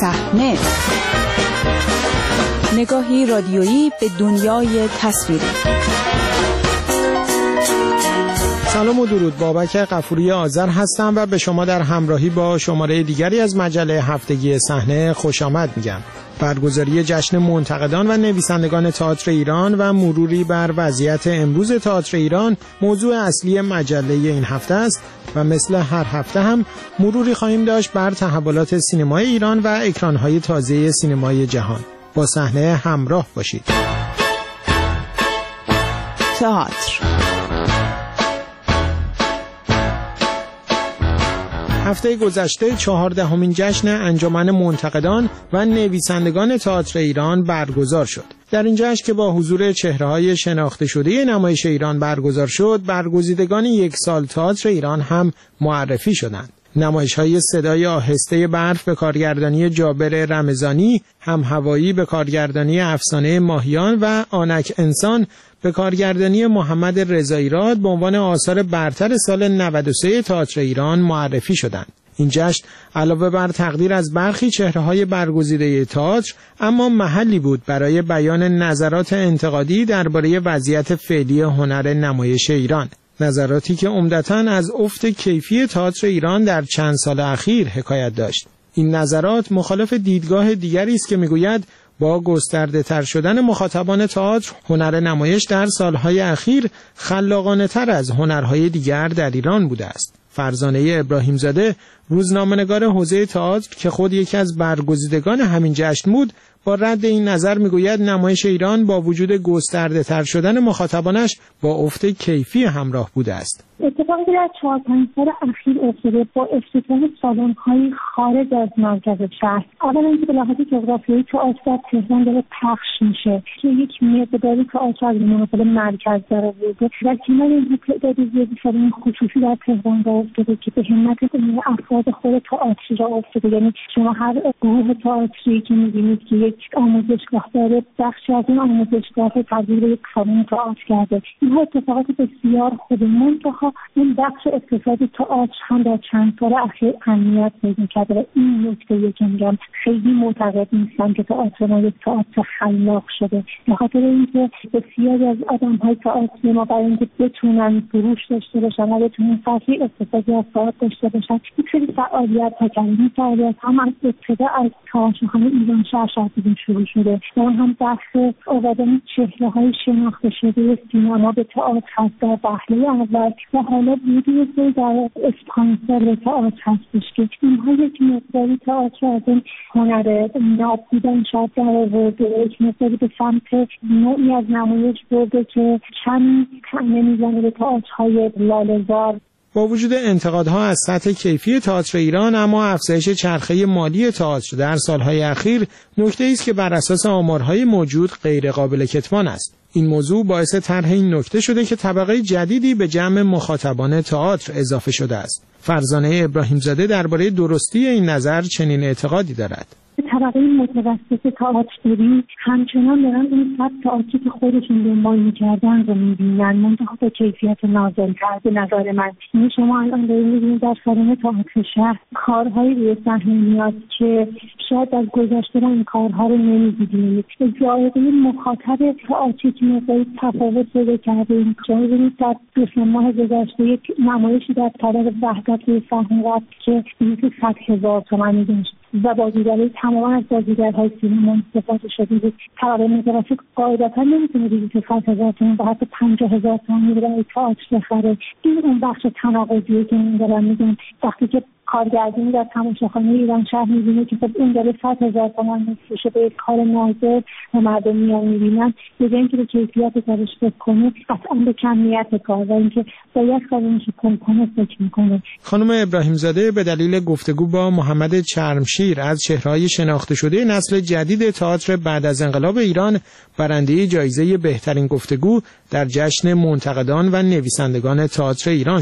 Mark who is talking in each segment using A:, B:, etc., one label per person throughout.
A: صحنه، نگاهی رادیویی به دنیای تصویری.
B: سلام و درود، بابک غفوری آذر هستم و به شما در همراهی با شماره دیگری از مجله هفتگی صحنه خوش آمد میگم. برگزاری جشن منتقدان و نویسندگان تئاتر ایران و مروری بر وضعیت امروز تئاتر ایران موضوع اصلی مجله این هفته است و مثل هر هفته هم مروری خواهیم داشت بر تحولات سینمای ایران و اکران‌های تازه سینمای جهان. با صحنه همراه باشید.
A: تئاتر.
B: هفته گذشته 14مین جشن انجمن منتقدان و نویسندگان تئاتر ایران برگزار شد. در این جشن که با حضور چهره‌های شناخته شده نمایش ایران برگزار شد، برگزیدگان یک سال تئاتر ایران هم معرفی شدند. نمایش‌های صدای آهسته برف به کارگردانی جابر رمضانی، همهوایی به کارگردانی افسانه ماهیان و آنک انسان به کارگردانی محمد رضایی‌راد به عنوان آثار برتر سال 93 تئاتر ایران معرفی شدند. این جشن علاوه بر تقدیر از برخی چهره‌های برگزیده تئاتر، اما محلی بود برای بیان نظرات انتقادی درباره وضعیت فعلی هنر نمایش ایران. نظراتی که عمدتاً از افت کیفی تئاتر ایران در چند سال اخیر حکایت داشت. این نظرات مخالف دیدگاه دیگری است که میگوید با گسترده تر شدن مخاطبان تئاتر، هنر نمایش در سالهای اخیر خلاقانه تر از هنرهای دیگر در ایران بوده است. فرزانه ابراهیم زاده، روزنامه‌نگار حوزه تئاتر که خود یکی از برگزیدگان همین جشن بود، با رد این نظر میگوید نمایش ایران با وجود گسترده تر شدن مخاطبانش با افت کیفی همراه بوده است.
C: اتفاقی در 4-5 سال اخیر افتاده با افتتاح سالن‌های خارج از مرکز شهر. اولا اینکه به لحاظ جغرافیایی تئاتر در تهران داره پخش میشه که یک مقداری تئاتر از مناطق مرکز داره بوده. در کنار این تعداد زیادی سالن خصوصی در تهران راه افتاده که به همت افراد خود تئاتری راه افتاده. یعنی شما هر گروه تئاتری که می‌بینید که یک آموزشگاه داره، بخشی از این آموزشگاه تبدیل به یک سالن تئاتر کرده. این اتفاقات بسیار خوبه. منتها این بخش اقتصادی تئاتر هم در چند سال اخیر اهمیت پیدا کرده و این نکته که میگم خیلی معتقد نیستم که تئاتر ما یک تئاتر خلاق شده. به خاطر اینکه بسیاری از آدم‌های تئاتر ما برای اینکه بتونن فروش داشته باشن و بتونن فضای اقتصادی از تئاتر داشته باشن، یک سری فعالیت‌ها کردن. این فعالیت‌ها هم از ابتدا از تئاترخانه ایران شهر شروع شده. اون هم بحث آوردن چهره‌های شناخته شده سینما به تئاتر هست در وهله اول و حالا بودی در اسپانسر تئاتر هستش که اینها یک مقداری تئاتر از این هنر ناب بودن شاید در آورده، یک مقداری به سمت نوعی از نمایش برده که کمی طعنه میزنه به تئاترهای لاله‌زار.
B: با وجود انتقادها از سطح کیفی تئاتر ایران، اما افزایش چرخه مالی تئاتر در سالهای اخیر نکته‌ای است که بر اساس آمارهای موجود غیر قابل کتمان است. این موضوع باعث طرح این نکته شده که طبقه جدیدی به جمع مخاطبان تئاتر اضافه شده است. فرزانه ابراهیم زاده درباره درستی این نظر چنین اعتقادی دارد.
C: طبقه متوسط تئاتری همچنان دارن این سبک تئاتری که خودشون دنبال می‌کردن رو می‌بینن، منتها به کیفیت نازل‌تر به نظر من. این شما الان دارید می‌بینید در سالن تئاتر شهر کارهایی روی صحنه میاد که شاید از گذشته این کارها رو نمی‌دیدید. ذائقه مخاطب تئاتری که مقداری تفاوت پیدا کرده. شما ببینید در 2 ماه گذشته یک نمایشی در طرف وحدت روی صحنه رفت که حدود 100,000 تومانی داشت و بازیگرای تماما از بازیگرهای سینما استفاده شده بود. طبقه متوسط قاعدتا نمیتونه بلیط 100,000 تومان و حتی 50,000 تومان برای تئاتر بخره. این اون بخش تناقضیه که من دارم میگم. وقتی که کارگردانی در تماشاخانه ایران شهر می‌بینه که خب این داره 100,000 تومان می‌فروشه به یک کار ناظر و مردم میان می‌بینن، به جای اینکه به کیفیت کارش فکر کنه، قطعاً به کمیت کار و اینکه باید کارش کنه فکر می‌کنه.
B: خانم ابراهیم زاده به دلیل گفتگو با محمد چرمشیر از چهره‌های شناخته شده نسل جدید تئاتر بعد از انقلاب ایران، برنده جایزه بهترین گفتگو در جشن منتقدان و نویسندگان تئاتر ایران شد.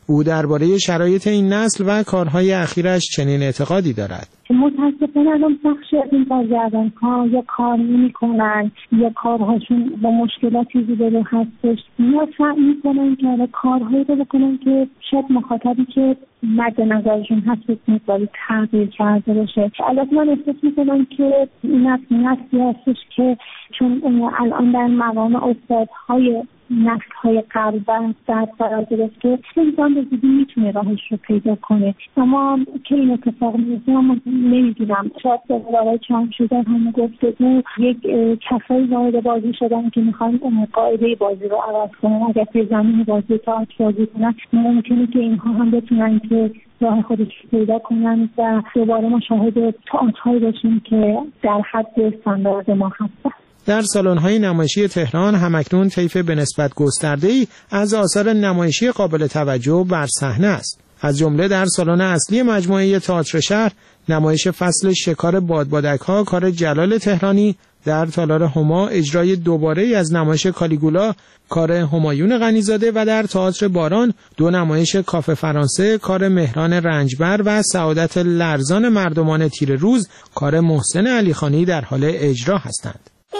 B: او درباره شرایط این نسل و کارهای اخیرش چنین اعتقادی دارد.
C: متاسفانه الان بخشی از این بازرگان‌ها یا کار نمی‌کنن یا کارهاشون با مشکلاتی روبرو هستش یا سعی می‌کنن که کارهایی رو بکنن که شاید مخاطبی که مد نظرشون هست مقداری تغییر کرده باشه. البته من احساس می‌کنم که این نسلی هستش که چون الان در مقام استادهای نسل‌های قبل در قرار گرفته، انسان به زودی میتونه راهش رو پیدا کنه. اما که این اتفاق میفته من نمیدونم. شاید برای چند شده همه گفتگو یک کسایی وارد بازی شدن که میخوان قاعده بازی رو عوض کنن. اگر به زمین بازی تئاتر بازی کنن ممکنه که اینها هم بتونن که راه خودش پیدا کنن و دوباره ما شاهد تئاترهایی باشیم که در حد استاندارد ما هستن.
B: در سالن‌های نمایشی تهران همکنون طیف به نسبت گسترده‌ای از آثار نمایشی قابل توجه بر صحنه است. از جمله در سالن اصلی مجموعه تئاتر شهر نمایش فصل شکار بادبادک‌ها کار جلال تهرانی، در تالار هما اجرای دوباره‌ای از نمایش کالیگولا کار همایون غنیزاده و در تئاتر باران دو نمایش کافه فرانسه کار مهران رنجبر و سعادت لرزان مردمان تیر روز کار محسن علیخانی در حال اجرا هستند.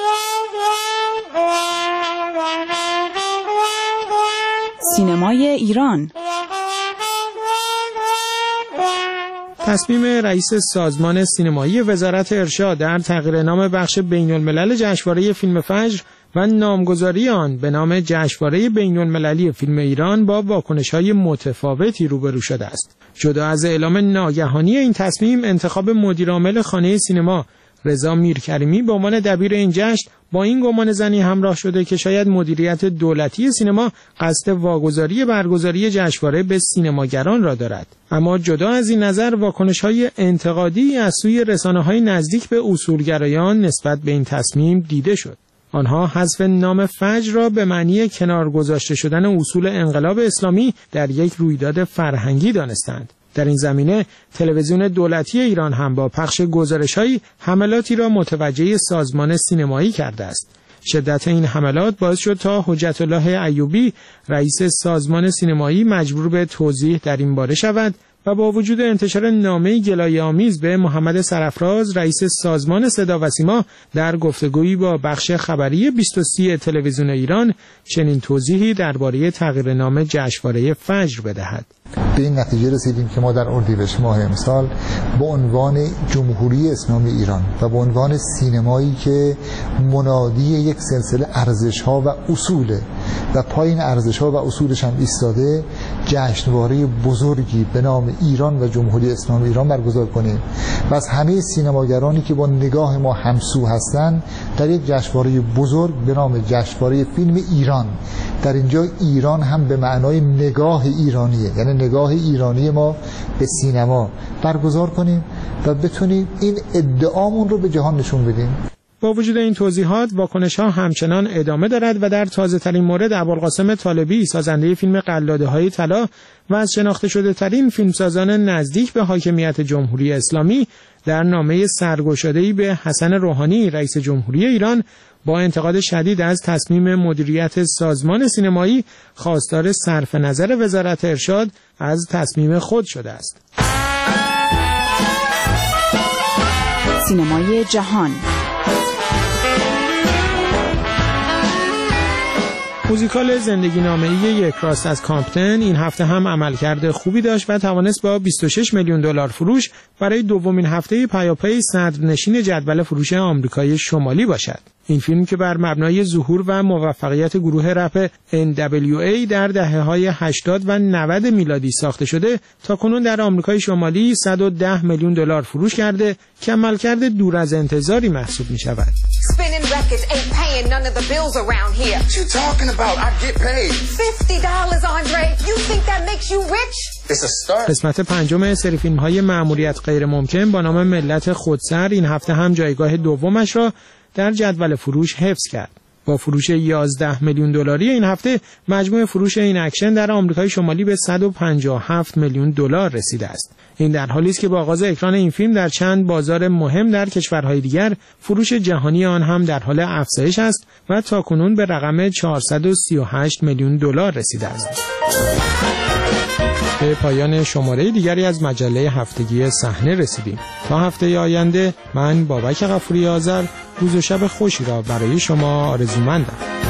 A: سینمای ایران.
B: تصمیم رئیس سازمان سینمایی وزارت ارشاد در تغییر نام بخش بین‌الملل جشنواره فیلم فجر و نامگذاری آن به نام جشنواره بین‌المللی فیلم ایران با واکنش‌های متفاوتی روبرو شده است. جدا از اعلام ناگهانی این تصمیم، انتخاب مدیرعامل خانه سینما رضا میرکریمی به عنوان دبیر این جشن با این گمان زنی همراه شده که شاید مدیریت دولتی سینما قصد واگذاری برگزاری جشنواره به سینماگران را دارد. اما جدا از این نظر، واکنش‌های انتقادی از سوی رسانه‌های نزدیک به اصولگرایان نسبت به این تصمیم دیده شد. آنها حذف نام فجر را به معنی کنار گذاشته شدن اصول انقلاب اسلامی در یک رویداد فرهنگی دانستند. در این زمینه تلویزیون دولتی ایران هم با پخش گزارش‌های حملاتی را متوجه سازمان سینمایی کرده است. شدت این حملات باعث شد تا حجت الله ایوبی رئیس سازمان سینمایی مجبور به توضیح در این باره شود و با وجود انتشار نامه‌ای گلایه‌آمیز به محمد سرافراز رئیس سازمان صدا و سیما در گفتگویی با بخش خبری 23 تلویزیون ایران چنین توضیحی درباره تغییر نام جشنواره فجر بدهد.
D: به این نتیجه رسیدیم که ما در اردیبهشت ماه امسال به عنوان جمهوری اسلامی ایران و به عنوان سینمایی که منادی یک سلسله ارزش‌ها و اصوله و پایین ارزش‌ها و اصولش هم ایستاده، جشنواره بزرگی به نام ایران و جمهوری اسلامی ایران برگزار کنیم و از همه سینماگرانی که با نگاه ما همسو هستند در یک جشنواره بزرگ به نام جشنواره فیلم ایران، در اینجا ایران هم به معنای نگاه ایرانیه، یعنی نگاه ایرانی ما به سینما برگزار کنیم و بتونیم این ادعامون رو به جهان نشون بدیم.
B: با وجود این توضیحات، واکنش‌ها همچنان ادامه دارد و در تازه‌ترین مورد ابوالقاسم طالبی سازنده فیلم قلاده‌های طلا و از شناخته شده ترین فیلمسازان نزدیک به حاکمیت جمهوری اسلامی در نامه سرگشاده‌ای به حسن روحانی رئیس جمهوری ایران با انتقاد شدید از تصمیم مدیریت سازمان سینمایی خواستار صرف نظر وزارت ارشاد از تصمیم خود شده است.
A: سینمای جهان.
B: موزیکال زندگی نامه‌ای یک راست از کامپتن این هفته هم عملکرد خوبی داشت و توانست با 26 میلیون دلار فروش برای دومین هفته پیاپی صدرنشین جدول فروش آمریکای شمالی باشد. این فیلم که بر مبنای ظهور و موفقیت گروه رپ NWA در دهه‌های 80 و 90 میلادی ساخته شده، تاکنون در آمریکای شمالی 110 میلیون دلار فروش کرده که عملکرد دور از انتظاری محسوب می‌شود. قسمت پنجم سری فیلم‌های مأموریت غیر ممکن با نام ملت خودسر این هفته هم جایگاه دومش را در جدول فروش حفظ کرد. با فروش 11 میلیون دلاری این هفته مجموع فروش این اکشن در آمریکای شمالی به 157 میلیون دلار رسیده است. این در حالی است که با آغاز اکران این فیلم در چند بازار مهم در کشورهای دیگر فروش جهانی آن هم در حال افزایش است و تاکنون به رقم 438 میلیون دلار رسیده است. به پایان شماره دیگری از مجله هفتگی صحنه رسیدیم. تا هفته آینده من بابک غفوری آذر روز و شب خوشی را برای شما آرزومندم.